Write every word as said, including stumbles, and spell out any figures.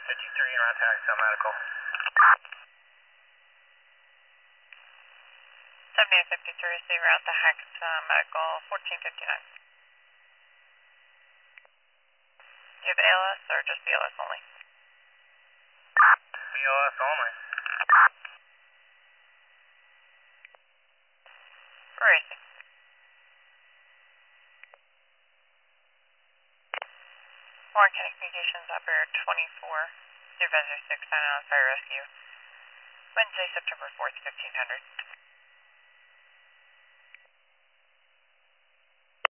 fifty-three and on taxi on medical. seventy-eight fifty-three, receiver out to Hackensack Medical, fourteen fifty-nine. Do you have A L S or just B L S only? B L S only. Racing. Warren County Communications, operator twenty-four, supervisor six nine on fire rescue. Wednesday, September fourth, fifteen hundred.